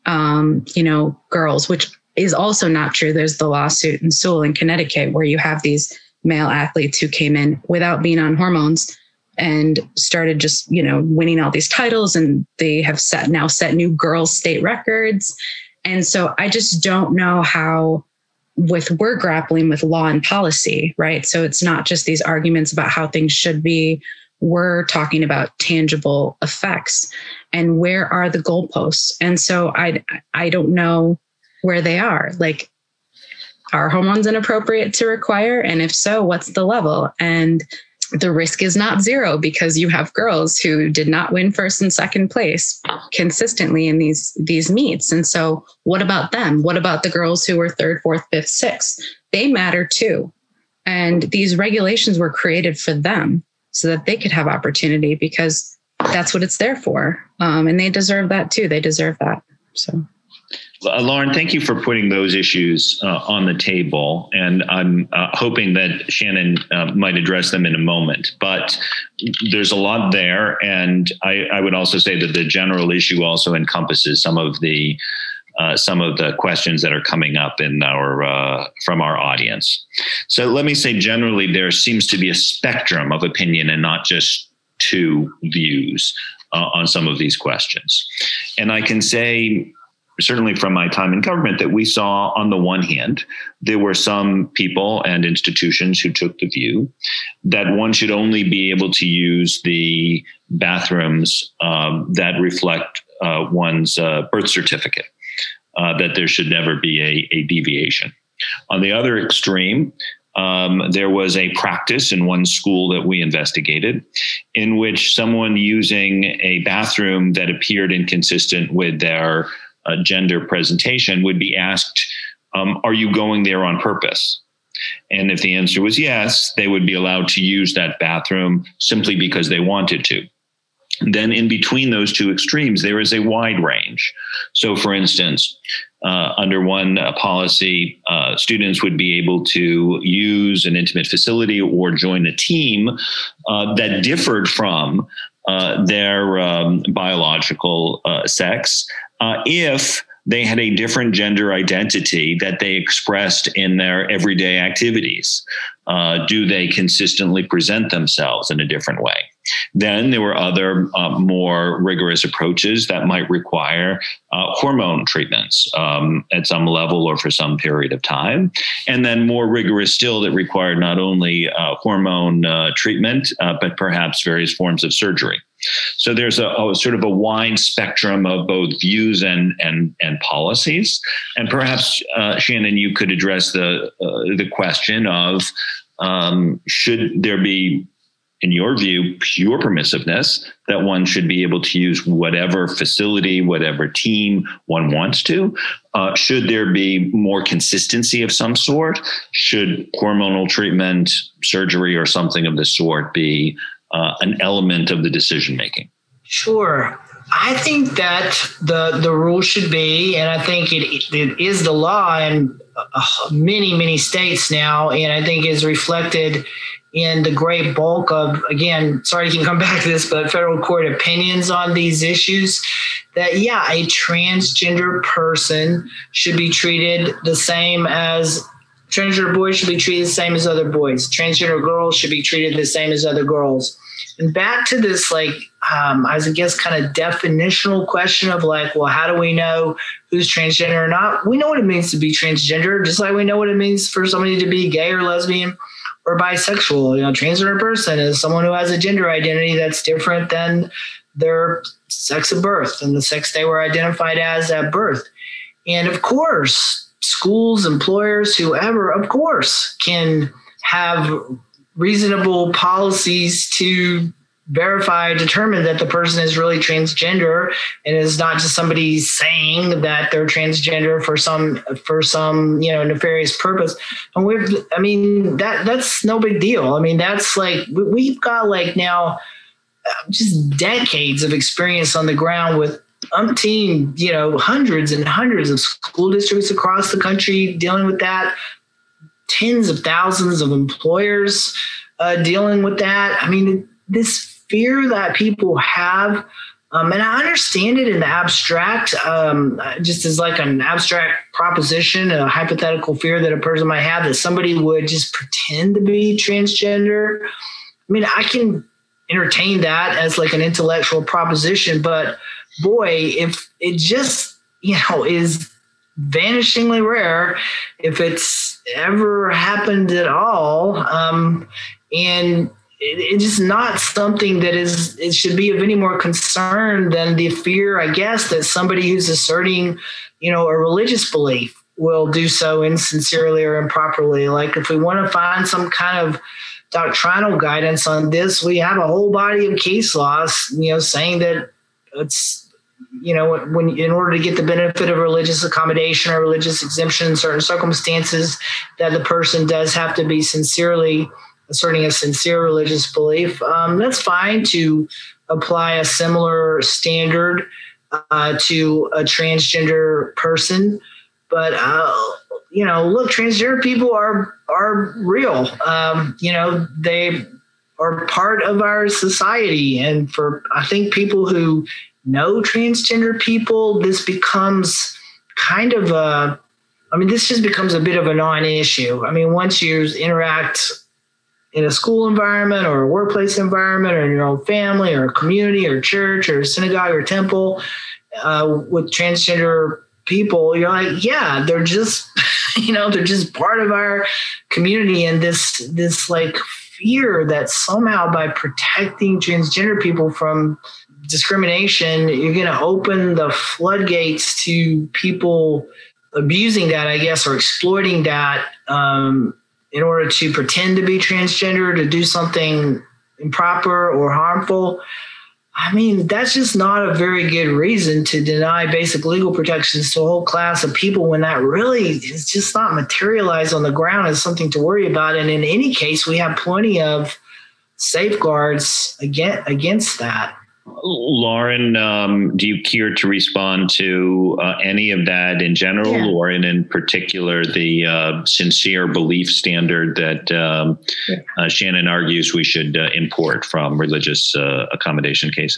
um, you know, girls, which is also not true. There's the lawsuit in Sewell in Connecticut where you have these male athletes who came in without being on hormones and started just, you know, winning all these titles, and they have set now set new girls state records. And so I just don't know how with we're grappling with law and policy, right? So it's not just these arguments about how things should be. We're talking about tangible effects and where are the goalposts? And so I, I don't know where they are. Like, are hormones inappropriate to require? And if so, what's the level? And the risk is not zero because you have girls who did not win first and second place consistently in these, these meets. And so what about them? What about the girls who were third, fourth, fifth, sixth? They matter too. And these regulations were created for them so that they could have opportunity, because that's what it's there for. Um, and they deserve that too. They deserve that. So. Uh, Lauren, thank you for putting those issues uh, on the table, and I'm uh, hoping that Shannon uh, might address them in a moment. But there's a lot there, and I, I would also say that the general issue also encompasses some of the uh, some of the questions that are coming up in our uh, from our audience. So let me say, generally, there seems to be a spectrum of opinion and not just two views uh, on some of these questions. And I can say, certainly from my time in government, that we saw, on the one hand, there were some people and institutions who took the view that one should only be able to use the bathrooms um, that reflect uh, one's uh, birth certificate, uh, that there should never be a, a deviation. On the other extreme, Um, there was a practice in one school that we investigated in which someone using a bathroom that appeared inconsistent with their uh, gender presentation would be asked, um, are you going there on purpose? And if the answer was yes, they would be allowed to use that bathroom simply because they wanted to. Then in between those two extremes, there is a wide range. So for instance, uh, under one uh, policy, uh, students would be able to use an intimate facility or join a team uh, that differed from uh, their um, biological uh, sex uh, if they had a different gender identity that they expressed in their everyday activities. Uh, do they consistently present themselves in a different way? Then there were other uh, more rigorous approaches that might require uh, hormone treatments um, at some level or for some period of time. And then more rigorous still that required not only uh, hormone uh, treatment, uh, but perhaps various forms of surgery. So there's a, a sort of a wide spectrum of both views and and, and policies. And perhaps, uh, Shannon, you could address the uh, the question of um, should there be, in your view, pure permissiveness that one should be able to use whatever facility, whatever team one wants to? Uh, should there be more consistency of some sort? Should hormonal treatment, surgery, or something of the sort be uh, an element of the decision making? Sure. I think that the the rule should be, and I think it, it is the law in uh, many, many states now, and I think is reflected in the great bulk of, again, sorry to keep coming back to this, but federal court opinions on these issues, that, yeah, a transgender person should be treated the same as, transgender boys should be treated the same as other boys. Transgender girls should be treated the same as other girls. And back to this, like, um, I guess, kind of definitional question of like, well, how do we know who's transgender or not? We know what it means to be transgender, just like we know what it means for somebody to be gay or lesbian or bisexual. You know, transgender person is someone who has a gender identity that's different than their sex at birth and the sex they were identified as at birth. And of course, schools, employers, whoever, of course, can have reasonable policies to verify, determine that the person is really transgender and is not just somebody saying that they're transgender for some for some you know nefarious purpose. And we've, I mean, that that's no big deal. I mean, that's like we've got like now just decades of experience on the ground with umpteen, you know, hundreds and hundreds of school districts across the country dealing with that. Tens of thousands of employers uh, dealing with that. I mean, this fear that people have, um, and I understand it in the abstract, um, just as like an abstract proposition, a hypothetical fear that a person might have that somebody would just pretend to be transgender. I mean, I can entertain that as like an intellectual proposition, but boy, if it just, you know, is vanishingly rare, if it's ever happened at all, um, and it, it's just not something that is it should be of any more concern than the fear, I guess, that somebody who's asserting, you know, a religious belief will do so insincerely or improperly. Like if we want to find some kind of doctrinal guidance on this, we have a whole body of case laws, you know, saying that it's, you know, when in order to get the benefit of religious accommodation or religious exemption in certain circumstances, that the person does have to be sincerely asserting a sincere religious belief. Um, that's fine to apply a similar standard uh, to a transgender person. But, uh, you know, look, transgender people are, are real. Um, you know, they are part of our society. And for, I think, people who know transgender people, this becomes kind of a, I mean, this just becomes a bit of a non-issue. I mean, once you interact in a school environment or a workplace environment or in your own family or community or church or synagogue or temple uh, with transgender people, you're like, yeah, they're just, you know, they're just part of our community. And this, this like fear that somehow by protecting transgender people from discrimination, you're going to open the floodgates to people abusing that, I guess, or exploiting that um, in order to pretend to be transgender, to do something improper or harmful. I mean, that's just not a very good reason to deny basic legal protections to a whole class of people when that really is just not materialized on the ground as something to worry about. And in any case, we have plenty of safeguards against, against that. Lauren, um, do you care to respond to uh, any of that in general, yeah. or in, in particular the uh, sincere belief standard that um, yeah. uh, Shannon argues we should uh, import from religious uh, accommodation cases?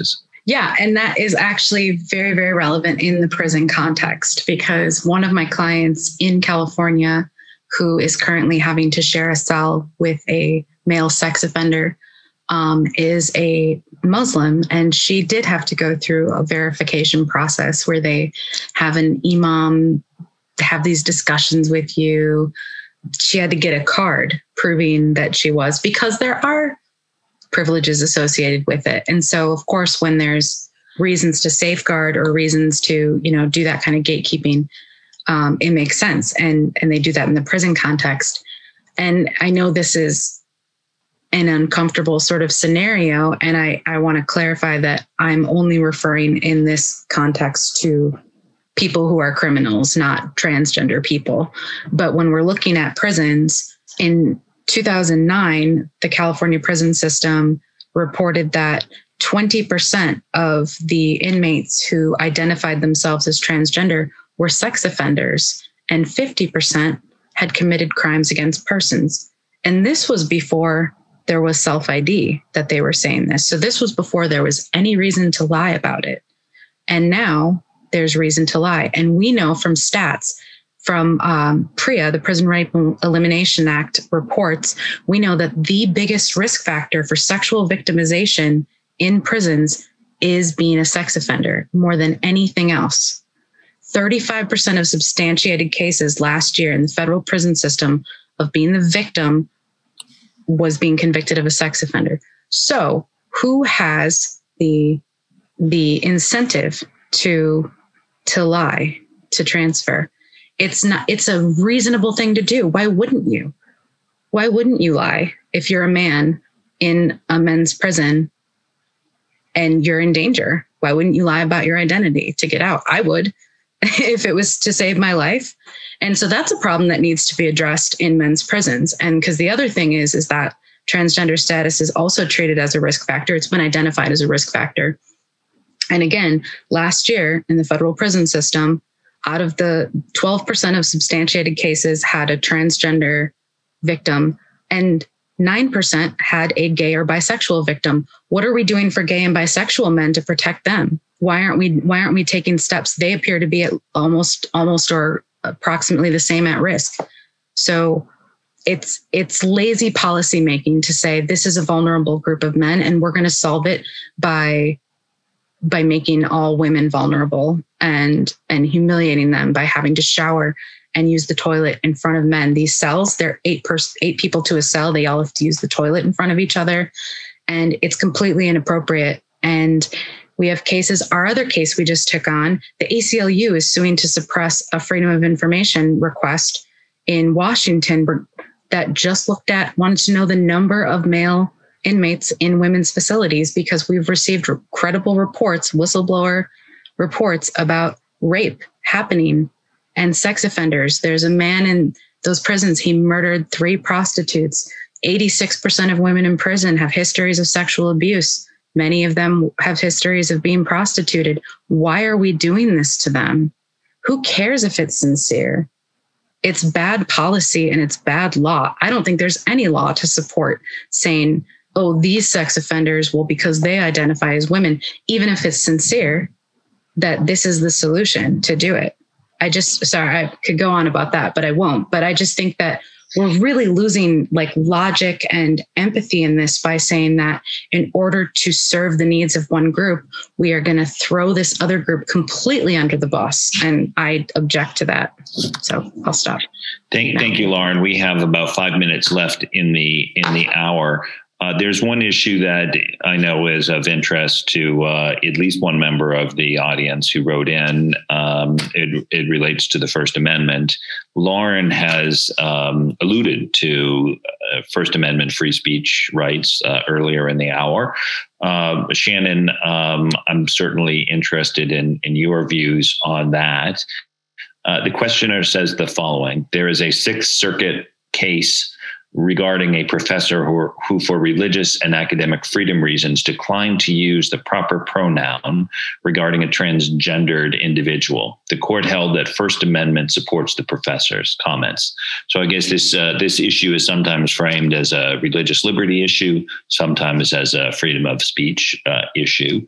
Yeah, and that is actually very, very relevant in the prison context, because one of my clients in California who is currently having to share a cell with a male sex offender um, is a Muslim, and she did have to go through a verification process where they have an imam have these discussions with you. She had to get a card proving that she was, because there are privileges associated with it. And so, of course, when there's reasons to safeguard or reasons to, you know, do that kind of gatekeeping, um, it makes sense. And, and they do that in the prison context. And I know this is an uncomfortable sort of scenario. And I, I want to clarify that I'm only referring in this context to people who are criminals, not transgender people. But when we're looking at prisons, in two thousand nine, the California prison system reported that twenty percent of the inmates who identified themselves as transgender were sex offenders, and fifty percent had committed crimes against persons. And this was before there was self-I D that they were saying this. So this was before there was any reason to lie about it. And now there's reason to lie. And we know from stats, from um, PREA, the Prison Rape Elimination Act reports, we know that the biggest risk factor for sexual victimization in prisons is being a sex offender more than anything else. thirty-five percent of substantiated cases last year in the federal prison system of being the victim was being convicted of a sex offender. So who has the, the incentive to, to lie, to transfer? It's not, it's a reasonable thing to do. Why wouldn't you? Why wouldn't you lie if you're a man in a men's prison and you're in danger? Why wouldn't you lie about your identity to get out? I would, if it was to save my life. And so that's a problem that needs to be addressed in men's prisons. And because the other thing is, is that transgender status is also treated as a risk factor. It's been identified as a risk factor. And again, last year in the federal prison system, out of the twelve percent of substantiated cases had a transgender victim, and nine percent had a gay or bisexual victim. What are we doing for gay and bisexual men to protect them? Why aren't we, why aren't we taking steps? They appear to be at almost, almost or approximately the same at risk. So it's, it's lazy policymaking to say this is a vulnerable group of men and we're going to solve it by by making all women vulnerable and, and humiliating them by having to shower and use the toilet in front of men. These cells, they're eight pers- eight people to a cell. They all have to use the toilet in front of each other. And it's completely inappropriate. And we have cases, our other case we just took on, the A C L U is suing to suppress a Freedom of Information request in Washington that just looked at, wanted to know the number of male inmates in women's facilities, because we've received credible reports, whistleblower reports about rape happening and sex offenders. There's a man in those prisons, he murdered three prostitutes. eighty-six percent of women in prison have histories of sexual abuse. Many of them have histories of being prostituted. Why are we doing this to them? Who cares if it's sincere? It's bad policy and it's bad law. I don't think there's any law to support saying, oh, these sex offenders, well, because they identify as women, even if it's sincere, that this is the solution to do it. I just, sorry, I could go on about that, but I won't. But I just think that we're really losing like logic and empathy in this by saying that in order to serve the needs of one group, we are going to throw this other group completely under the bus. And I object to that. So I'll stop. Thank, thank you, Lauren. We have about five minutes left in the in the hour. Uh, there's one issue that I know is of interest to uh, at least one member of the audience who wrote in. Um, it, it relates to the First Amendment. Lauren has um, alluded to uh, First Amendment free speech rights uh, earlier in the hour. Uh, Shannon, um, I'm certainly interested in, in your views on that. Uh, the questioner says the following: there is a Sixth Circuit case regarding a professor who, who, for religious and academic freedom reasons, declined to use the proper pronoun regarding a transgendered individual. The court held that First Amendment supports the professor's comments. So I guess this uh, this issue is sometimes framed as a religious liberty issue, sometimes as a freedom of speech uh, issue.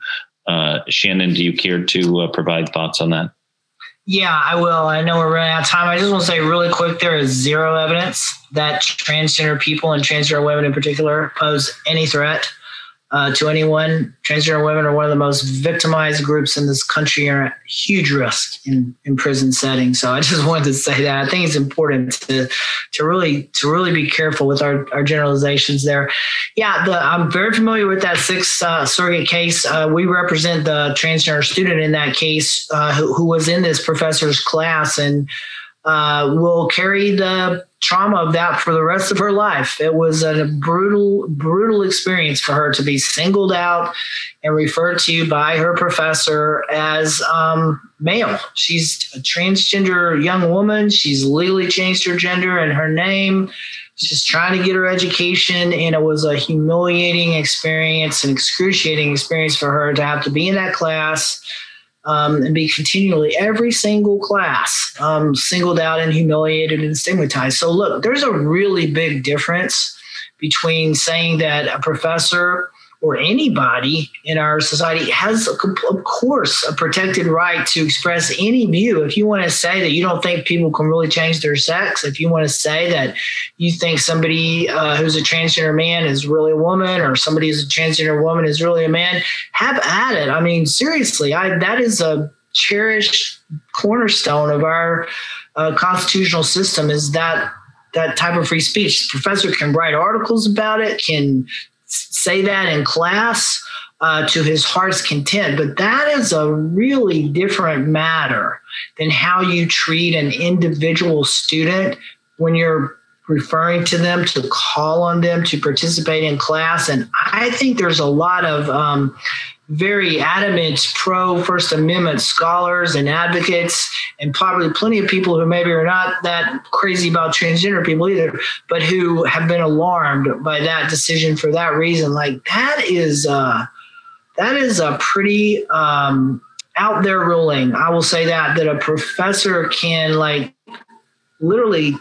Uh, Shannon, do you care to uh, provide thoughts on that? Yeah, I will. I know we're running out of time. I just want to say really quick, there is zero evidence that transgender people and transgender women in particular pose any threat uh, to anyone. Transgender women are one of the most victimized groups in this country and are at huge risk in, in prison settings. So I just wanted to say that. I think it's important to to really to really be careful with our, our generalizations there. Yeah, the, I'm very familiar with that sixth uh, surrogate case. Uh, we represent the transgender student in that case uh, who, who was in this professor's class and uh, will carry the trauma of that for the rest of her life. It was a brutal, brutal experience for her to be singled out and referred to by her professor as um, male. She's a transgender young woman. She's legally changed her gender and her name. She's trying to get her education, and it was a humiliating experience, an excruciating experience for her to have to be in that class Um, and be continually, every single class, um, singled out and humiliated and stigmatized. So look, there's a really big difference between saying that a professor or anybody in our society has, a, of course, a protected right to express any view. If you want to say that you don't think people can really change their sex, if you want to say that you think somebody uh, who's a transgender man is really a woman, or somebody who's a transgender woman is really a man, have at it. I mean, seriously, I, that is a cherished cornerstone of our uh, constitutional system, is that that type of free speech. The professor can write articles about it, can say that in class uh, to his heart's content, but that is a really different matter than how you treat an individual student when you're referring to them, to call on them to participate in class. And I think there's a lot of um, very adamant pro First Amendment scholars and advocates, and probably plenty of people who maybe are not that crazy about transgender people either, but who have been alarmed by that decision for that reason. Like that is uh, that is a pretty um, out there ruling. I will say that that a professor can like literally.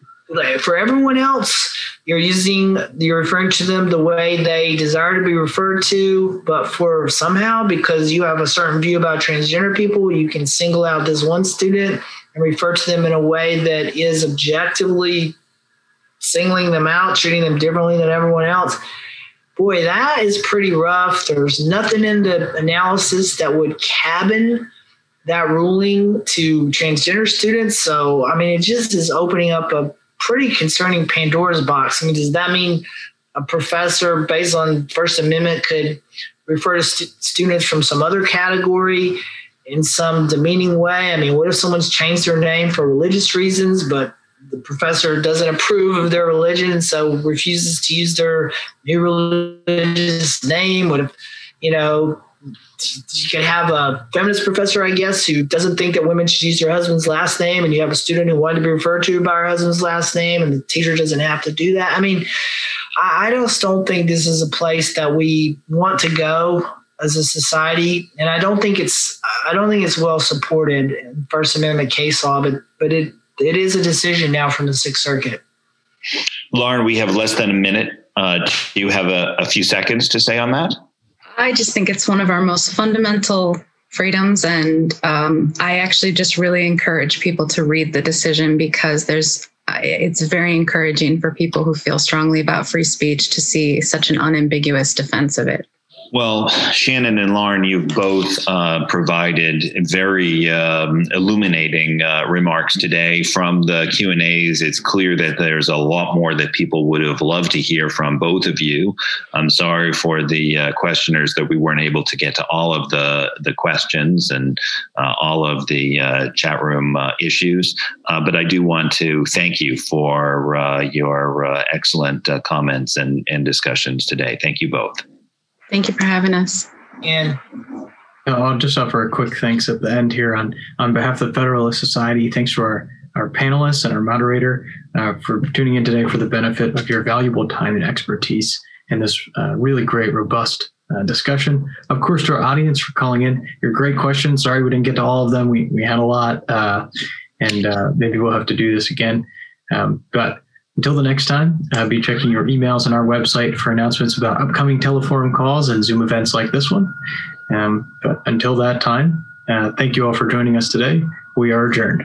For everyone else, you're using, you're referring to them the way they desire to be referred to, but for somehow, because you have a certain view about transgender people, you can single out this one student and refer to them in a way that is objectively singling them out, treating them differently than everyone else. Boy, that is pretty rough. There's nothing in the analysis that would cabin that ruling to transgender students. So, I mean, it just is opening up a pretty concerning Pandora's box. I mean, does that mean a professor based on First Amendment could refer to st- students from some other category in some demeaning way? I mean, what if someone's changed their name for religious reasons, but the professor doesn't approve of their religion, so refuses to use their new religious name? What if, you know, you can have a feminist professor, I guess, who doesn't think that women should use their husband's last name, and you have a student who wanted to be referred to by her husband's last name, and the teacher doesn't have to do that. I mean, I just don't think this is a place that we want to go as a society, and I don't think it's I don't think it's well supported in First Amendment case law, but but it it is a decision now from the Sixth Circuit. Lauren, we have less than a minute. Uh, do you have a, a few seconds to say on that? I just think it's one of our most fundamental freedoms. And um, I actually just really encourage people to read the decision, because there's it's very encouraging for people who feel strongly about free speech to see such an unambiguous defense of it. Well, Shannon and Lauren, you've both uh, provided very um, illuminating uh, remarks today. From the Q and A's, it's clear that there's a lot more that people would have loved to hear from both of you. I'm sorry for the uh, questioners that we weren't able to get to all of the, the questions and uh, all of the uh, chat room uh, issues. Uh, but I do want to thank you for uh, your uh, excellent uh, comments and, and discussions today. Thank you both. Thank you for having us. And I'll just offer a quick thanks at the end here on, on behalf of the Federalist Society. Thanks to our, our panelists and our moderator uh, for tuning in today for the benefit of your valuable time and expertise in this uh, really great, robust uh, discussion. Of course, to our audience for calling in, your great questions. Sorry we didn't get to all of them. We, we had a lot, uh, and uh, maybe we'll have to do this again. Um, but until the next time, uh, be checking your emails on our website for announcements about upcoming Teleforum calls and Zoom events like this one. Um, but until that time, uh, thank you all for joining us today. We are adjourned.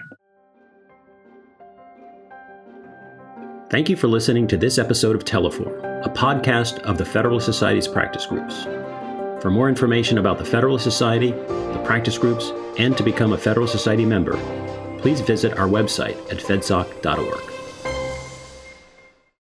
Thank you for listening to this episode of Teleform, a podcast of the Federalist Society's practice groups. For more information about the Federalist Society, the practice groups, and to become a Federalist Society member, please visit our website at fedsoc dot org.